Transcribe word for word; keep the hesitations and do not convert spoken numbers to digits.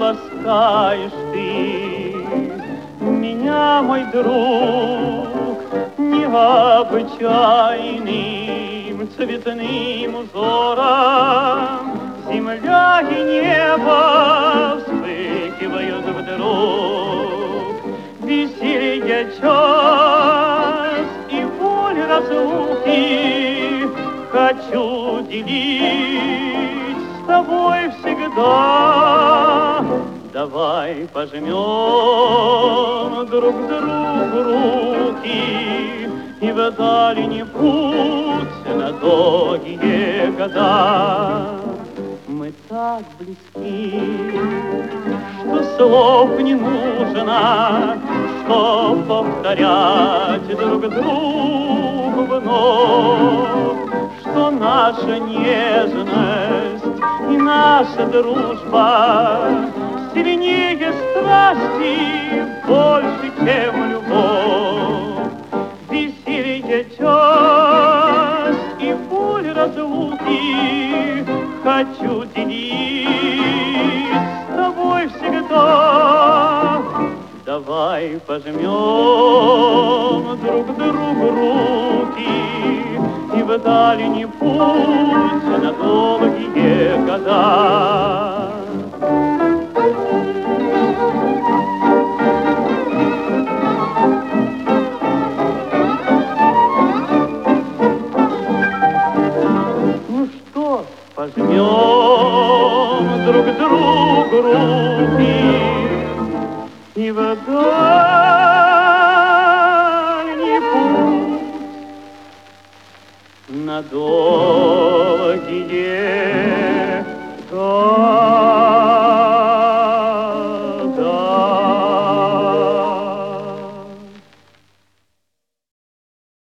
ласкаешь ты меня, мой друг, необычайным цветным узором. Земля и небо вспыхивают вдруг, веселье час и боль разлуки хочу делить с тобой всегда. Давай пожмем друг другу руки и в дальний путь на долгие года. Мы так близки, что слов не нужно, что повторять друг другу вновь, что наша нежность и наша дружба сильнее страсти, больше, чем любовь. Веселье час и боль разлуки хочу делить с тобой всегда. Давай пожмем друг другу руки и в дальний путь на долгие года. Пожмем друг другу руки и в дальний путь на долгие